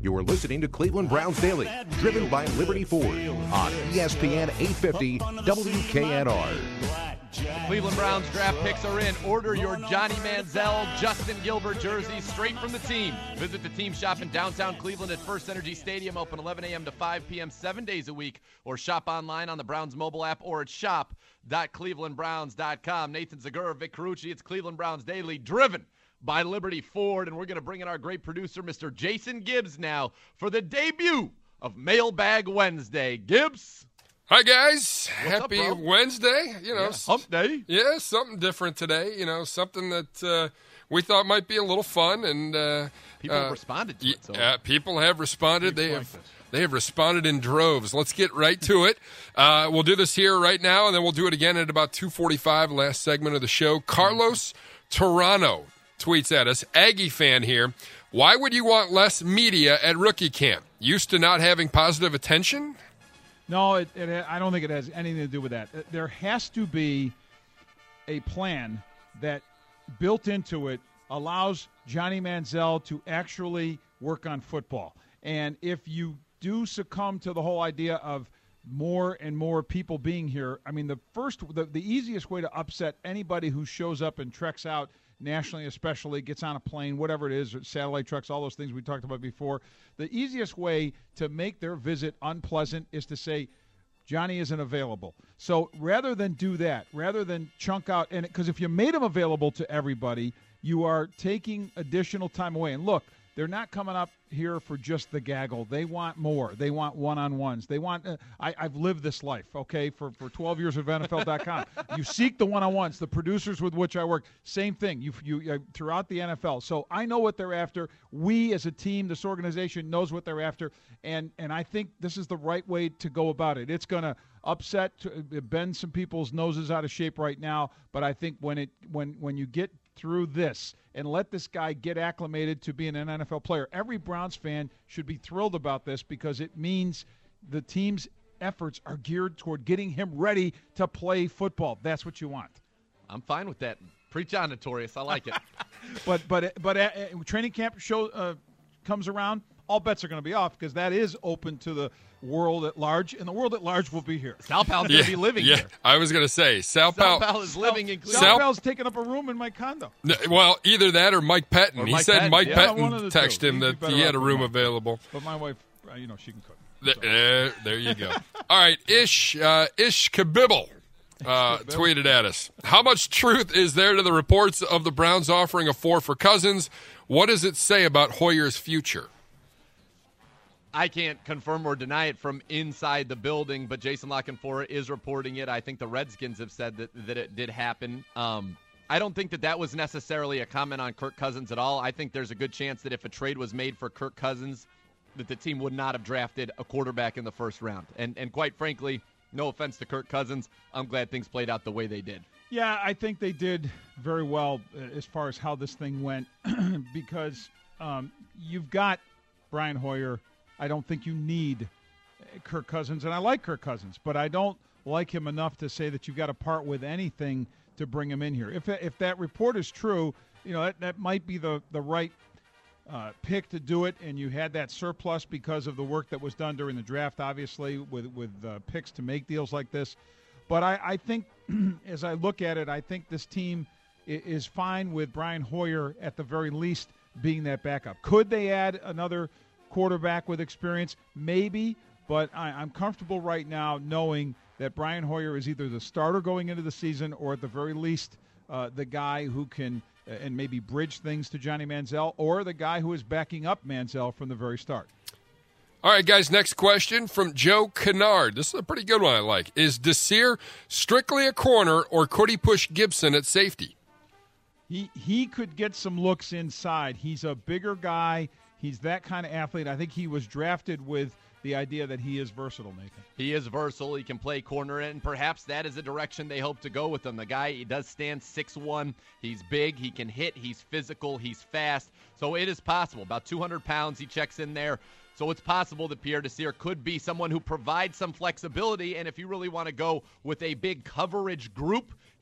You're listening to Cleveland Browns Daily, driven by Liberty Ford on ESPN 850 WKNR. The Cleveland Browns draft picks are in. Order your Johnny Manziel, Justin Gilbert jerseys straight from the team. Visit the team shop in downtown Cleveland at First Energy Stadium, open 11 a.m. to 5 p.m. 7 days a week, or shop online on the Browns mobile app or at shop.clevelandbrowns.com. Nathan Zagura, Vic Carucci, it's Cleveland Browns Daily, driven by Liberty Ford, and we're going to bring in our great producer, Mr. Jason Gibbs, now for the debut of Mailbag Wednesday. Gibbs? Hi, guys. What's Happy up, bro? Wednesday. Hump day. Yeah, something different today. Something that we thought might be a little fun. And People have responded to it. So. People have responded. They have responded in droves. Let's get right to it. We'll do this here right now, and then we'll do it again at about 2:45, last segment of the show. Carlos Toronto tweets at us, Aggie fan here. Why would you want less media at rookie camp? Used to not having positive attention? No, I don't think it has anything to do with that. There has to be a plan that built into it allows Johnny Manziel to actually work on football. And if you do succumb to the whole idea of more and more people being here, I mean, the easiest way to upset anybody who shows up and treks out nationally, especially gets on a plane, whatever it is, or satellite trucks, all those things we talked about before. The easiest way to make their visit unpleasant is to say, Johnny isn't available. So rather than do that, rather than chunk out, and because if you made him available to everybody, you are taking additional time away. And look, they're not coming up here for just the gaggle. They want more. They want one-on-ones. They want I've lived this life, okay, for 12 years of NFL.com. You seek the one-on-ones. The producers with which I work, same thing. You throughout the NFL. So I know what they're after. We as a team, this organization knows what they're after, and I think this is the right way to go about it. It's going to bend some people's noses out of shape right now, but I think when you get through this and let this guy get acclimated to being an NFL player, every Browns fan should be thrilled about this because it means the team's efforts are geared toward getting him ready to play football. That's what you want. I'm fine with that. Preach on, Notorious. I like it. but training camp comes around, all bets are going to be off because that is open to the world at large, and the world at large will be here. Sal Pal's going to be living here. I was going to say, Sal Pal is living in Cleveland. Sal Pal's taking up a room in my condo. Well, either that or Mike Pettin. He said Mike Pettin texted him that he had a room available. But my wife, she can cook. There you go. All right, Ish Kabibble tweeted at us. How much truth is there to the reports of the Browns offering a 4 for Cousins? What does it say about Hoyer's future? I can't confirm or deny it from inside the building, but Jason La Canfora is reporting it. I think the Redskins have said that it did happen. I don't think that was necessarily a comment on Kirk Cousins at all. I think there's a good chance that if a trade was made for Kirk Cousins, that the team would not have drafted a quarterback in the first round. And quite frankly, no offense to Kirk Cousins, I'm glad things played out the way they did. Yeah, I think they did very well as far as how this thing went because you've got Brian Hoyer. I don't think you need Kirk Cousins, and I like Kirk Cousins, but I don't like him enough to say that you've got to part with anything to bring him in here. If that report is true, that might be the right pick to do it, and you had that surplus because of the work that was done during the draft, obviously, with picks to make deals like this. But I think, as I look at it, I think this team is fine with Brian Hoyer at the very least being that backup. Could they add another quarterback with experience? Maybe, but I'm comfortable right now knowing that Brian Hoyer is either the starter going into the season or at the very least the guy who can and maybe bridge things to Johnny Manziel or the guy who is backing up Manziel from the very start. All right, guys, next question from Joe Kennard. This is a pretty good one I like. Is Desir strictly a corner or could he push Gibson at safety? He could get some looks inside. He's a bigger guy. He's that kind of athlete. I think he was drafted with the idea that he is versatile, Nathan. He is versatile. He can play corner, and perhaps that is the direction they hope to go with him. The guy, he does stand 6'1". He's big. He can hit. He's physical. He's fast. So it is possible. About 200 pounds he checks in there. So it's possible that Pierre Desir could be someone who provides some flexibility, and if you really want to go with a big coverage group,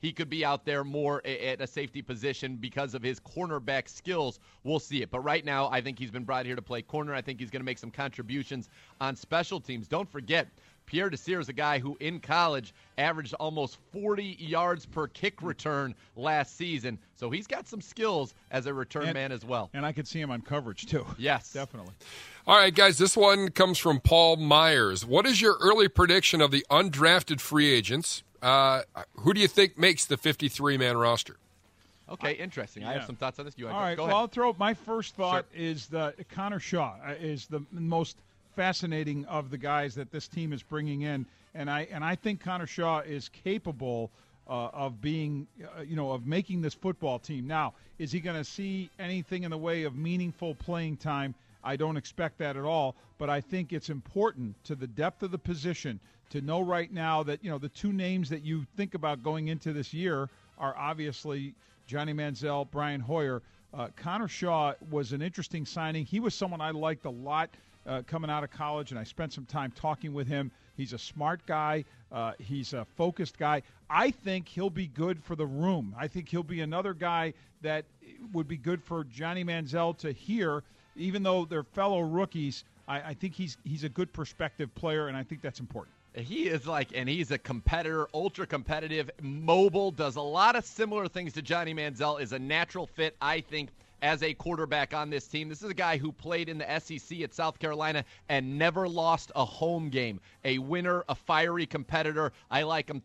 he could be out there more at a safety position because of his cornerback skills. We'll see it. But right now, I think he's been brought here to play corner. I think he's going to make some contributions on special teams. Don't forget, Pierre Desir is a guy who in college averaged almost 40 yards per kick return last season. So he's got some skills as a return man as well. And I could see him on coverage too. Yes. Definitely. All right, guys, this one comes from Paul Myers. What is your early prediction of the undrafted free agents? Who do you think makes the 53-man roster? Okay, interesting. I have some thoughts on this. All right, go ahead. I'll throw my first thought is Connor Shaw is the most fascinating of the guys that this team is bringing in, and I think Connor Shaw is capable of being, of making this football team. Now, is he going to see anything in the way of meaningful playing time? I don't expect that at all, but I think it's important to the depth of the position to know right now that, the two names that you think about going into this year are obviously Johnny Manziel, Brian Hoyer. Connor Shaw was an interesting signing. He was someone I liked a lot coming out of college, and I spent some time talking with him. He's a smart guy. He's a focused guy. I think he'll be good for the room. I think he'll be another guy that would be good for Johnny Manziel to hear, even though they're fellow rookies. I think he's a good perspective player, and I think that's important. He is and he's a competitor, ultra competitive, mobile, does a lot of similar things to Johnny Manziel, is a natural fit, I think, as a quarterback on this team. This is a guy who played in the SEC at South Carolina and never lost a home game. A winner, a fiery competitor. I like him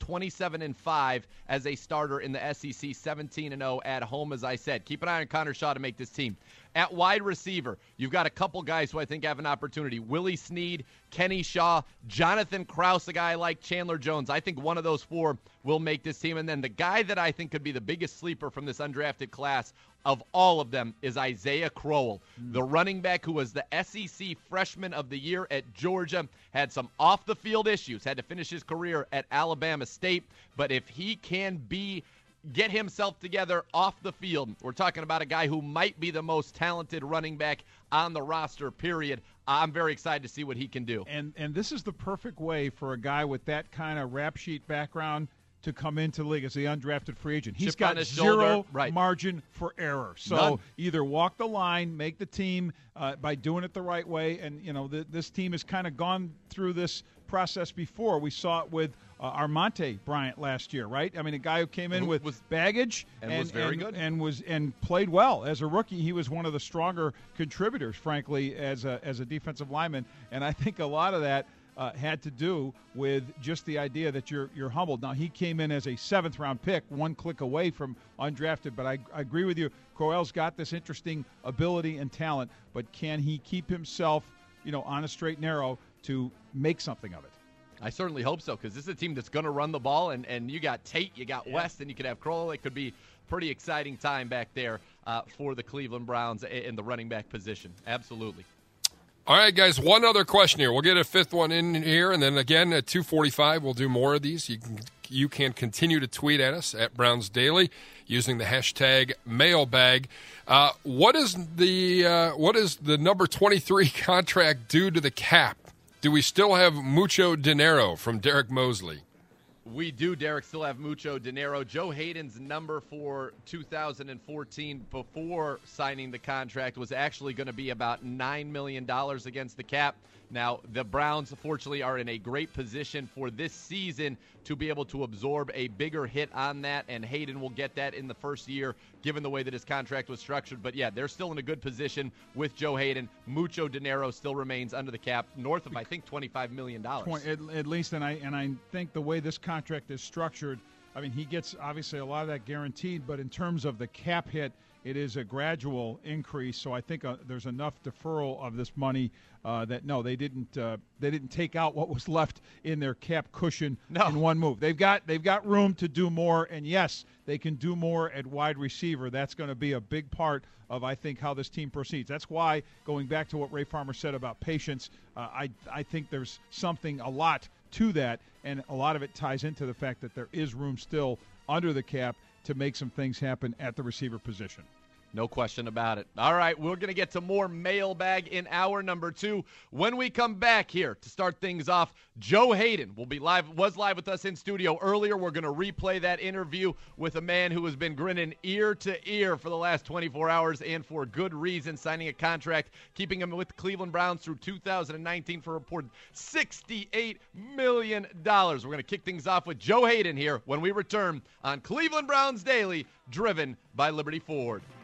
27-5 as a starter in the SEC, 17-0 at home, as I said. Keep an eye on Connor Shaw to make this team. At wide receiver, you've got a couple guys who I think have an opportunity. Willie Snead, Kenny Shaw, Jonathan Krause, a guy like Chandler Jones. I think one of those four will make this team. And then the guy that I think could be the biggest sleeper from this undrafted class of all of them is Isaiah Crowell, the running back who was the SEC Freshman of the Year at Georgia, had some off-the-field issues, had to finish his career at Alabama State. But if he can get himself together off the field, we're talking about a guy who might be the most talented running back on the roster, period. I'm very excited to see what he can do. And this is the perfect way for a guy with that kind of rap sheet background to come into the league as the undrafted free agent. He's got zero margin for error. So None. Either walk the line, make the team by doing it the right way. And, this team has kind of gone through this process before. We saw it with Armonte Bryant last year, right? I mean, a guy who came in with baggage and was very good and played well as a rookie. He was one of the stronger contributors, frankly, as a defensive lineman. And I think a lot of that had to do with just the idea that you're humbled. Now, he came in as a 7th-round pick, one click away from undrafted, but I agree with you. Crowell's got this interesting ability and talent, but can he keep himself, on a straight and narrow to make something of it? I certainly hope so, because this is a team that's going to run the ball, and you got Tate, you got West, and you could have Crowell. It could be pretty exciting time back there for the Cleveland Browns in the running back position. Absolutely. All right, guys, one other question here. We'll get a fifth one in here, and then again at 2:45 we'll do more of these. You can continue to tweet at us at Browns Daily using the hashtag mailbag. What is the number 23 contract due to the cap? Do we still have mucho dinero from Derek Mosley? We do, Derek, still have mucho dinero. Joe Hayden's number for 2014 before signing the contract was actually going to be about $9 million against the cap. Now, the Browns, fortunately, are in a great position for this season to be able to absorb a bigger hit on that, and Hayden will get that in the first year, given the way that his contract was structured. But, yeah, they're still in a good position with Joe Hayden. Mucho dinero still remains under the cap, north of, I think, $25 million. At least, and I think the way this contract is structured, I mean, he gets, obviously, a lot of that guaranteed, but in terms of the cap hit, it is a gradual increase, so I think there's enough deferral of this money that no, they didn't take out what was left in their cap cushion in one move. They've got room to do more, and yes, they can do more at wide receiver. That's going to be a big part of, I think, how this team proceeds. That's why, going back to what Ray Farmer said about patience, I think there's a lot to that, and a lot of it ties into the fact that there is room still under the cap to make some things happen at the receiver position. No question about it. All right, we're going to get to more mailbag in hour number 2. When we come back here to start things off, Joe Haden was live with us in studio earlier. We're going to replay that interview with a man who has been grinning ear to ear for the last 24 hours and for good reason, signing a contract, keeping him with the Cleveland Browns through 2019 for a reported $68 million. We're going to kick things off with Joe Haden here when we return on Cleveland Browns Daily, driven by Liberty Ford.